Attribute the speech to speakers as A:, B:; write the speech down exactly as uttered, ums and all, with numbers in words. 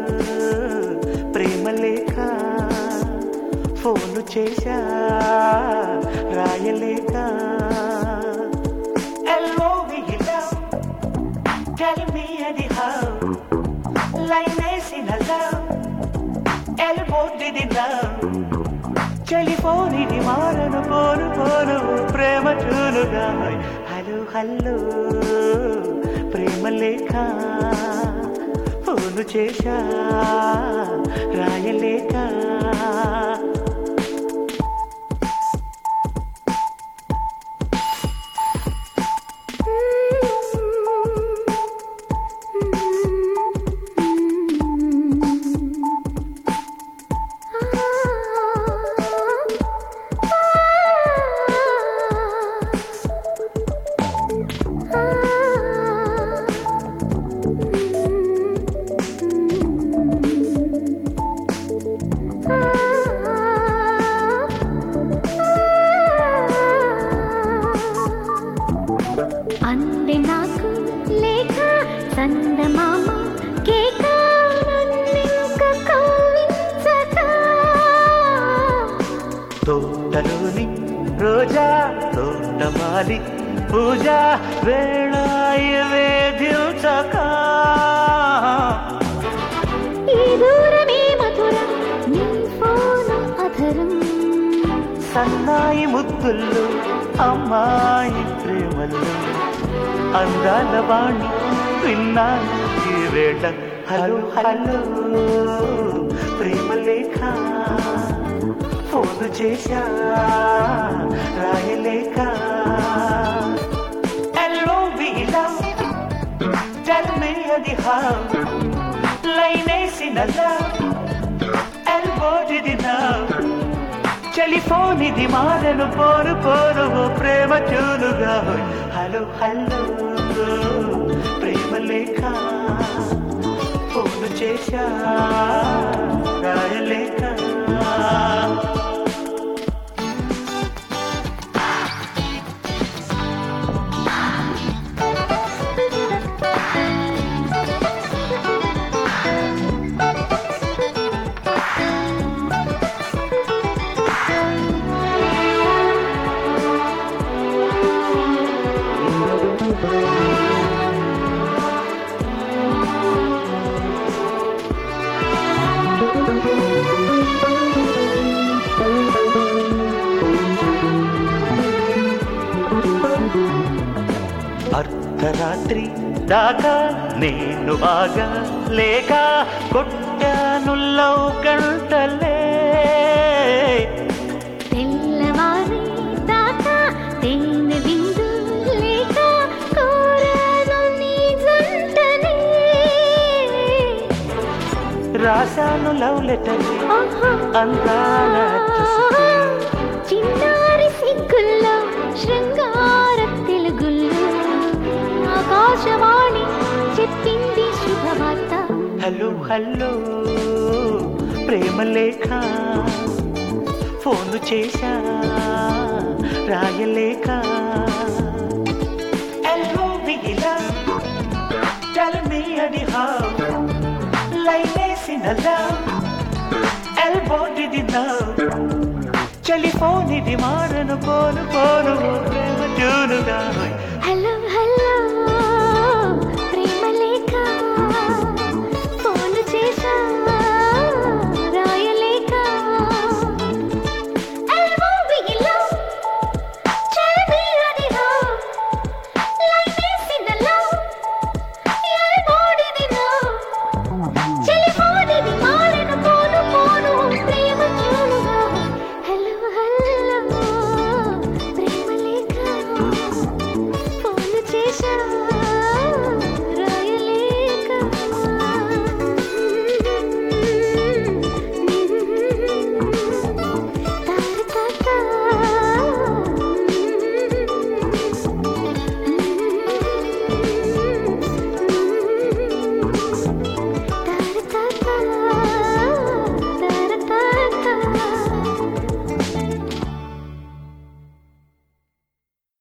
A: ప్రేమ లేఖ ఫోను చేశా రాయలేక Tell me anyhow, like in a love, elbow did it love. Telephone ఇది మారను పోను పోను ప్రేమ చూలుగా hello hello ప్రేమ లేఖ ఫోను చేశా రాయలేక
B: అందే నాకు లేఖ చందమామ కేక నన్నింక కవ్వించక
A: తోటలోని రోజా తోటమాలి పూజ వేళాయ వేధించక
B: ఈ దూరమే మధురం నీ ఫోను అధరం
A: సన్నాయి ముద్దుల్లో అమ్మాయి ప్రేమల్లో అందాల వాణి విన్నాను ఈ వేళ హలో హలో ప్రేమ లేఖ ఫోను చేశా రాయలేక ఎల్లో వీలా టెల్ మీ అది హౌ లైన్ వేసిన ఎల్బో డిడ్ నౌ టెలిఫోన్ ఇది మారను పోరు పోరు ప్రేమ చూలుగా హలో హలో ప్రేమ లేఖ ఫోను చేశా రాయలేక అర్ధరాత్రి దాకా నేను బాగా లేక కొట్టానుల్లో గంటలే
B: తెల్లవారి దాకా తేనె బిందు లేక కోరాను నీ జంటనే
A: రాశాను లవ్ లెటర్ అందాల
B: చిన్నారి సిగ్గుల్లో శృంగార తెలుగుల్లో ఆకాశవాణి చెప్పింది శుభవార్త
A: హలో హలో ప్రేమ లేఖ ఫోను చేశా రాయలేక ఎల్లో వీలా టెల్ మీ అది హౌ లైన్ వేసిన ఎల్బో డిడ్ నౌ టెలిఫోన్ ఇది మారను పోను పోను ప్రేమ చూలుగా
B: హలో